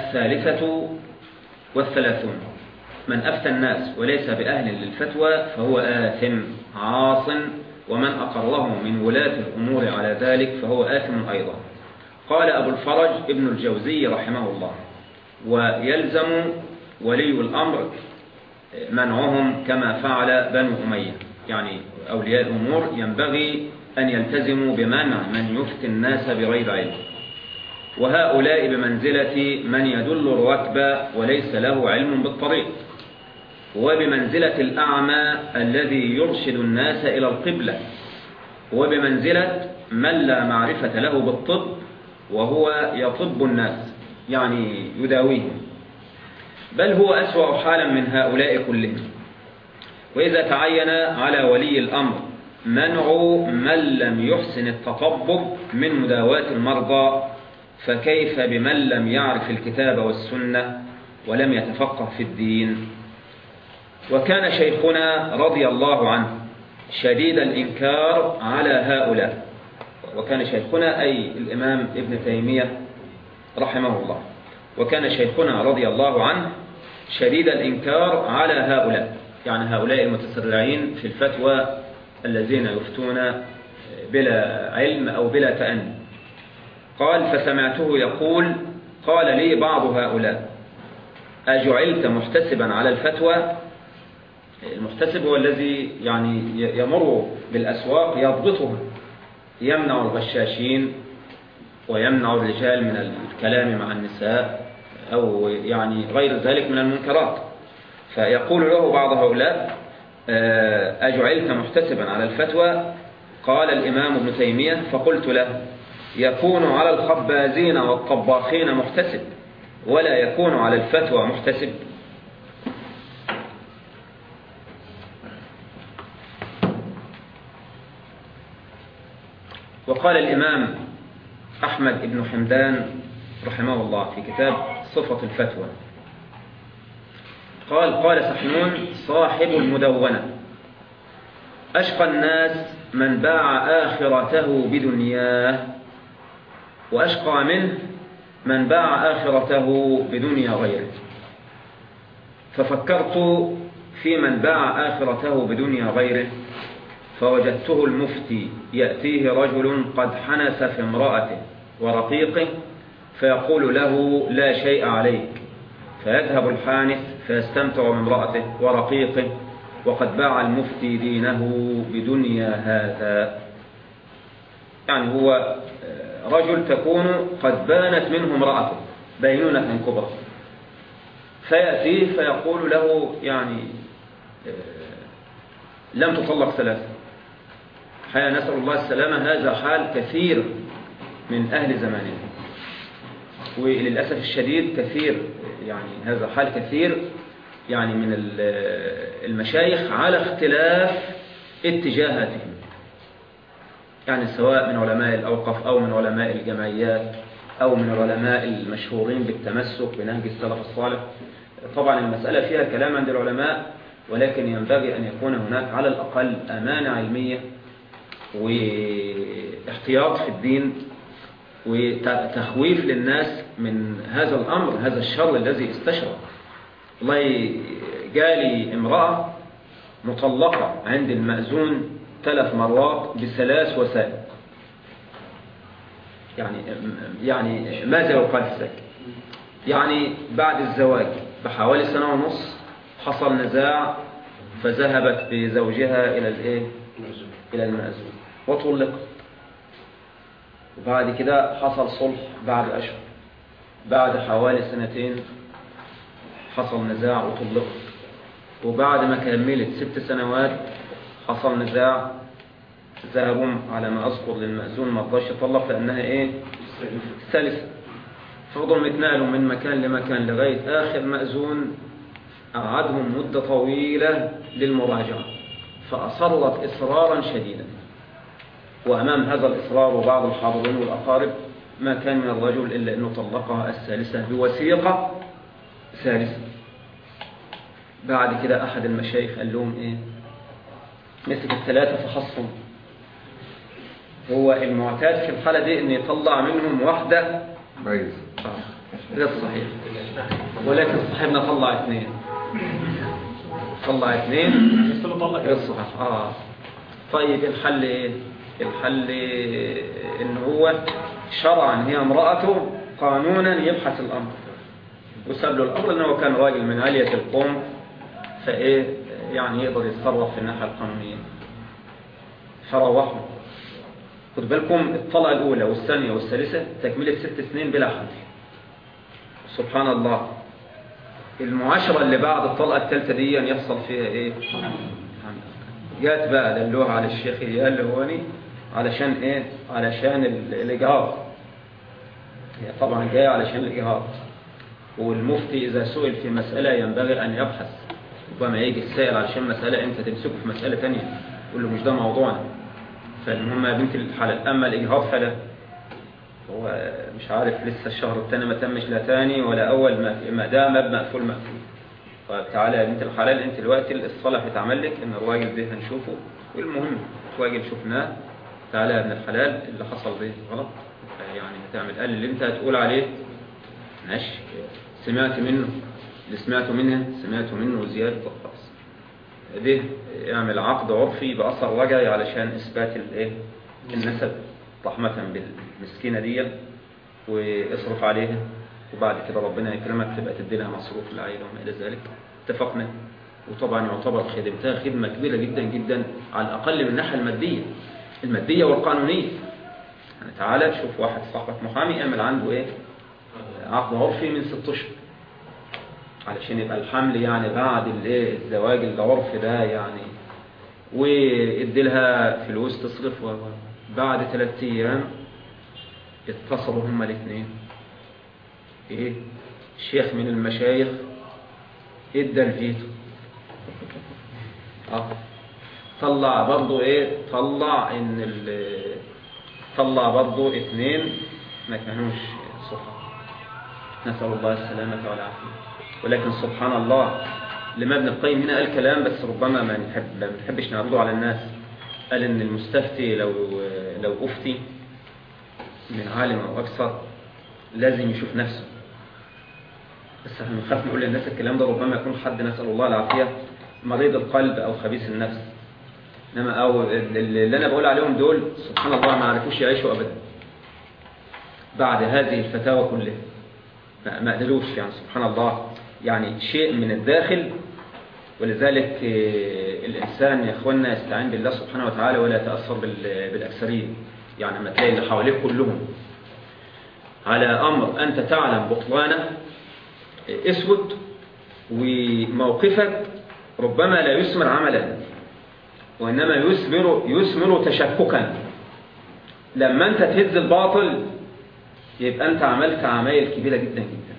33: من أفتى الناس وليس بأهل للفتوى فهو آثم عاص، ومن أقره من ولاة الأمور على ذلك فهو آثم أيضا. قال أبو الفرج ابن الجوزي رحمه الله: ويلزم ولي الأمر منعهم كما فعل بنو أمية. يعني أولياء الأمور ينبغي أن يلتزموا بمنع من يفتي الناس بغير علم، وهؤلاء بمنزلة من يدل الركب وليس له علم بالطريق، وبمنزلة الأعمى الذي يرشد الناس إلى القبلة، وبمنزلة من لا معرفة له بالطب وهو يطب الناس، يعني يداويهم، بل هو أسوأ حالا من هؤلاء كلهم. وإذا تعين على ولي الأمر منع من لم يحسن التطبب من مداواة المرضى، فكيف بمن لم يعرف الكتاب والسنة ولم يتفقه في الدين؟ وكان شيخنا رضي الله عنه شديد الإنكار على هؤلاء. وكان شيخنا أي الإمام ابن تيمية رحمه الله، وكان شيخنا رضي الله عنه شديد الإنكار على هؤلاء، يعني هؤلاء المتسرعين في الفتوى الذين يفتون بلا علم أو بلا تأني. قال: فسمعته يقول: قال لي بعض هؤلاء: أجعلت محتسبا على الفتوى؟ المحتسب هو الذي يعني يمر بالأسواق يضبطها، يمنع الغشاشين ويمنع الرجال من الكلام مع النساء أو يعني غير ذلك من المنكرات. فيقول له بعض هؤلاء: أجعلت محتسبا على الفتوى؟ قال الإمام ابن تيمية: فقلت له: يكون على الخبازين والطباخين محتسب، ولا يكون على الفتوى محتسب. وقال الإمام أحمد بن حمدان رحمه الله في كتاب صفة الفتوى، قال سحنون صاحب المدونة: أشقى الناس من باع آخرته بدنياه، وأشقى منه من باع آخرته بدنيا غيره. ففكرت في من باع آخرته بدنيا غيره، فوجدته المفتي يأتيه رجل قد حنس في امرأته ورقيقه، فيقول له: لا شيء عليك، فيذهب الحانث فيستمتع بامرأته ورقيقه، وقد باع المفتي دينه بدنيا هذا. يعني هو رجل تكون قد بانت منه امرأته بينونة كبرى، فيأتيه فيقول له: يعني لم تطلق ثلاثة. حيا نسأل الله السلامة. هذا حال كثير من أهل زماننا، وللأسف الشديد كثير، يعني هذا حال كثير يعني من المشايخ على اختلاف اتجاهاتهم، يعني سواء من علماء الأوقاف أو من علماء الجمعيات أو من العلماء المشهورين بالتمسك بنهج السلف الصالح. طبعا المسألة فيها كلام عند العلماء، ولكن ينبغي أن يكون هناك على الأقل أمانة علمية واحتياط في الدين وتخويف للناس من هذا الأمر، هذا الشر الذي استشرى. والله جالي امرأة مطلقة عند المأذون 3 مرات ب3 وسائل. يعني ماذا يقال في ذلك؟ يعني بعد الزواج بحوالي 1.5 سنة حصل نزاع، فذهبت بزوجها إلى المأذون وطلقت. وبعد كده حصل صلح بعد أشهر، بعد حوالي 2 سنين حصل نزاع وطلقت. وبعد ما كملت 6 سنوات حصل نزاع، ذهبوا على ما أذكر للمأذون ما رضاش يطلق لأنها ثالثة. فضلوا يتنقلوا من مكان لمكان لغاية آخر مأذون قعدهم مدة طويلة للمراجعة، فأصرت إصرارا شديدا. وأمام هذا الإصرار وبعض الحاضرين والأقارب ما كان من الرجل إلا أنه طلقها الثالثة بوثيقة ثالثة. بعد كده أحد المشايخ قال لهم مسك ال3 فحصهم. هو المعتاد في الحالة دي أن يطلع منهم واحدة غير صحيح، ولكن صاحبنا طلع 2 غير صحيح. طيب الحل ايه؟ الحل ان هو شرعا هي امرأته قانونا يبحث الامر، وساب له الامر انه كان راجل من علية القوم، يعني يقدر يتصرف في الناحية القانونية. فروحوا. خد بالكم الطلقة الأولى والثانية والثالثة تكملة 6 سنين بلا حمل. سبحان الله. المعاشرة اللي بعد الطلقة الثالثة دي يحصل فيها جات بقى دلوها على الشيخ قال له هوني علشان علشان الإجهاض. هي طبعا جاية علشان الإجهاض، والمفتي إذا سئل في مسألة ينبغي أن يبحث. ربما يجي السائل علشان مسألة أنت تمسكه في مسألة تانية، يقول له مش ده موضوعنا. فالمهم يا بنت الحلال، أما الإجهاض فلا، هو مش عارف لسه الشهر الثاني ما تمش لا ثاني ولا أول، ما دام مقفول. فتعالى يا بنت الحلال، أنت دلوقتي الصلاح اتعمل لك إن الراجل ده هنشوفه، والمهم الراجل شفناه، تعالى يا ابن الحلال اللي حصل ده غلط، يعني هتعمل قال اللي أنت هتقول عليه ماشي، سمعت منه اللي سمعته منه وزيادة خلاص، ده يعمل عقد عرفي بأثر رجعي علشان إثبات النسب رحمة بالمسكينة دي، واصرف عليها، وبعد كده ربنا يكرمك تبقى تدي لها مصروف العائلة وما إلى ذلك. اتفقنا. وطبعا يعتبر خدمتها خدمة كبيرة جدا جدا، على الأقل من الناحية المادية والقانونية. يعني تعالى شوف واحد صاحبك محامي يعمل عنده عقد عرفي من 6 أشهر علشان يبقى الحمل يعني بعد الزواج العرفي ده يعني واديلها فلوس تصرف. بعد 3 أيام اتصلوا هما الاثنين، ايه، شيخ من المشايخ ادى الفيتو. طلع برضو ايه، طلع برضو 2 ما كانوش صحابة. نسأل الله السلامة والعافية. ولكن سبحان الله، لما ابن القيم هنا قال كلام بس ربما ما نحبش نعرضه على الناس. قال ان المستفتي لو افتي من عالم او اكثر لازم يشوف نفسه. بس احنا بنخاف نقول للناس الكلام ده، ربما يكون حد نسأل الله العافية مريض القلب او خبيث النفس. انما او اللي انا بقول عليهم دول سبحان الله ما عرفوش يعيشوا ابدا بعد هذه الفتاوى كلها، ما قدروش يعني سبحان الله، يعني شيء من الداخل. ولذلك الإنسان يا إخواننا يستعين بالله سبحانه وتعالى ولا يتأثر بالأكثرين. يعني لما تلاقي اللي حواليك كلهم على أمر أنت تعلم بطلانه اسود، وموقفك ربما لا يثمر عملا وإنما يثمر تشككا. لما أنت تهز الباطل يبقى أنت عملت عمايل كبيرة جدا جدا.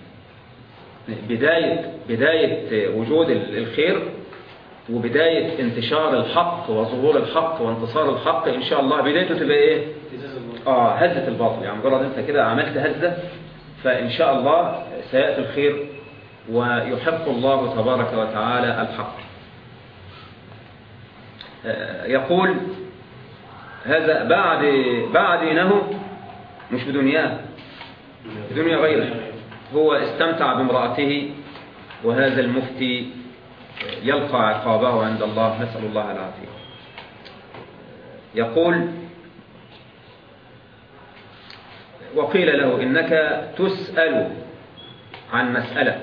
بداية وجود الخير وبداية انتشار الحق وظهور الحق وانتصار الحق إن شاء الله بدايته تبقى إيه؟ هزة الباطل. يعني مجرد أنت كده عملت هزة فإن شاء الله سيأتي الخير ويحق الله تبارك وتعالى الحق. يقول هذا بعد دينه، مش بدنياه، بدنيا غيره. هو استمتع بامرأته، وهذا المفتي يلقى عقابه عند الله، نسأل الله العافية. يقول وقيل له إنك تسأل عن مسألة.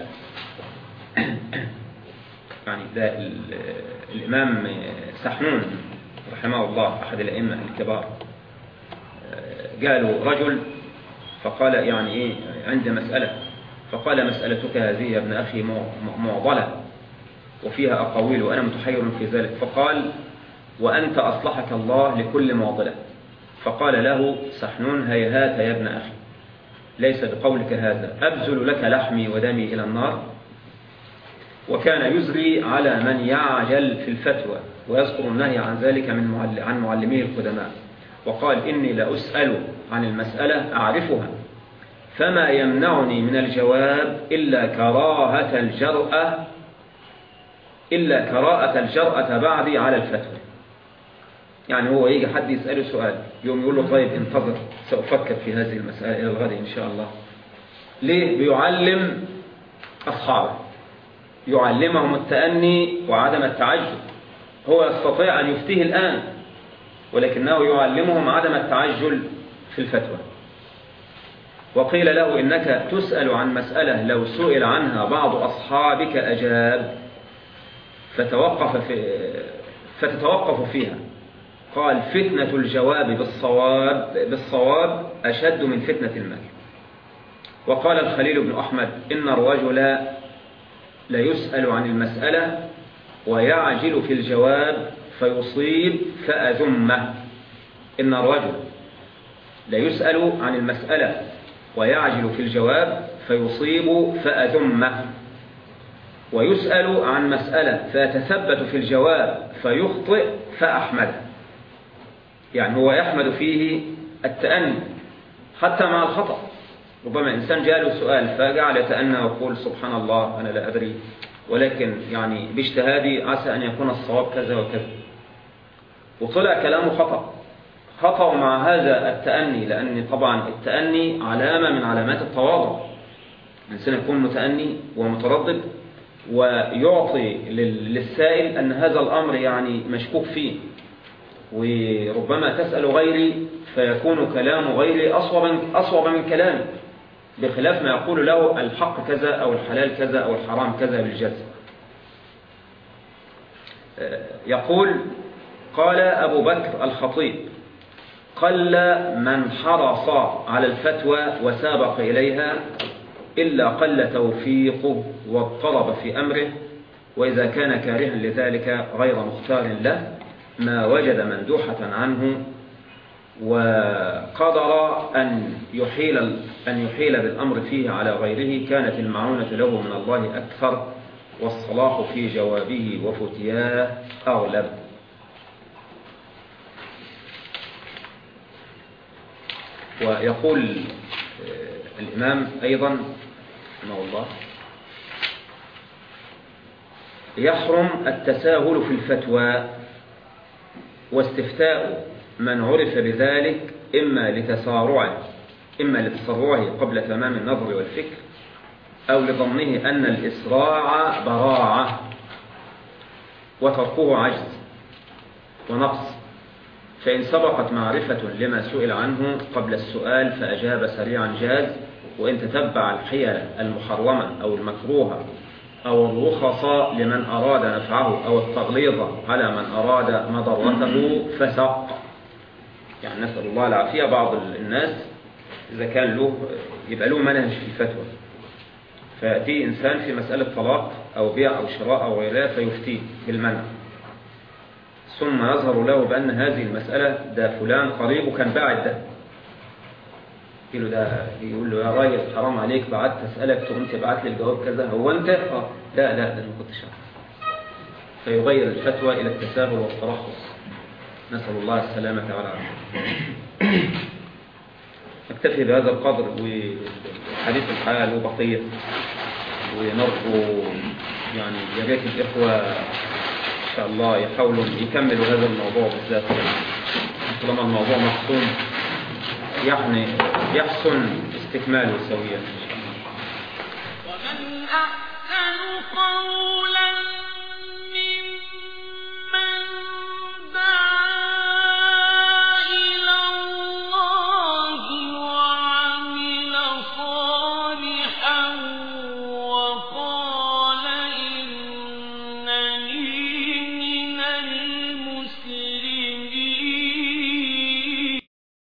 يعني ده الإمام سحنون رحمه الله أحد الأئمة الكبار، قالوا رجل فقال يعني إيه عند مسألة، فقال مسألتك هذه يا ابن أخي معضلة وفيها أقاويل وأنا متحير في ذلك. فقال وأنت أصلحك الله لكل معضلة. فقال له سحنون هيهات يا ابن أخي، ليس بقولك هذا أبذل لك لحمي ودمي إلى النار. وكان يزري على من يعجل في الفتوى ويذكر النهي عن ذلك عن معلميه القدماء. وقال إني لأسأل عن المسألة أعرفها فما يمنعني من الجواب إلا كراءة الجرأة بعدي على الفتوى. يعني هو يجي حد يسأله سؤال يوم يقول له طيب انتظر سأفكر في هذه المسألة إلى الغد إن شاء الله. ليه؟ بيعلم أصحابه، يعلمهم التأني وعدم التعجل. هو يستطيع أن يفتيه الآن ولكنه يعلمهم عدم التعجل في الفتوى. وقيل له إنك تسأل عن مسألة لو سئل عنها بعض أصحابك أجاب فتتوقف فيها. قال فتنة الجواب بالصواب أشد من فتنة المال. وقال الخليل بن أحمد إن الرجل ليسأل عن المسألة ويعجل في الجواب فيصيب فأذمه. إن الرجل ليسأل عن المسألة ويعجل في الجواب فيصيب فأذمه، ويسأل عن مسألة فيتثبت في الجواب فيخطئ فأحمده. يعني هو يحمد فيه التأني حتى مع الخطأ. ربما إنسان جاء سؤال فجعل يتأنى ويقول سبحان الله أنا لا أدري، ولكن يعني باجتهادي عسى أن يكون الصواب كذا وكذا، وطلع كلامه خطأ مع هذا التأني. لأن طبعا التأني علامة من علامات التواضع. الإنسان يكون متأني ومتردد ويعطي للسائل أن هذا الأمر يعني مشكوك فيه، وربما تسأل غيري فيكون كلام غيري أصوب من كلامي، بخلاف ما يقول له الحق كذا أو الحلال كذا أو الحرام كذا بالجزم. يقول قال أبو بكر الخطيب قل من حرص على الفتوى وسابق إليها إلا قل توفيقه واضطرب في أمره، وإذا كان كارها لذلك غير مختار له ما وجد مندوحة عنه وقدر أن يحيل بالأمر فيه على غيره، كانت المعونة له من الله أكثر، والصلاح في جوابه وفتياه أغلب. ويقول الإمام أيضا رحمه الله: يحرم التساهل في الفتوى واستفتاء من عرف بذلك إما لتسرعه قبل تمام النظر والفكر، أو لظنه أن الإسراع براعة وتركه عجز ونقص، فإن سبقت معرفة لما سئل عنه قبل السؤال فأجاب سريعا جاز، وإن تتبع الحيل المحرمة أو المكروهة أو الرخص لمن أراد نفعه أو التغليظ على من أراد مضرته فسق. يعني نسأل الله العافية، بعض الناس إذا كان يبقى له منهج في الفتوى، فيأتي إنسان في مسألة طلاق أو بيع أو شراء أو غيرها فيفتيه بالمنع، ثم يظهر له بأن هذه المسألة ده فلان قريبه كان باعت ده، يقول له يا راجل حرام عليك، بعت أسألك تقوم تبعت لي الجواب كذا، هو أنت؟ لا ده ما كنتش أعرف، فيغير الفتوى إلى التساهل والترخص، نسأل الله السلامة والعافية. نكتفي بهذا القدر، وحديث الحال وبقية، ونرجو يعني يا ريت الإخوة إن شاء الله يحاولوا يكملوا هذا الموضوع بالذات، طالما الموضوع محسوم يعني يحسن استكماله سويا. ومن أحسن قولا ممن دعا إلى الله وعمل صالحا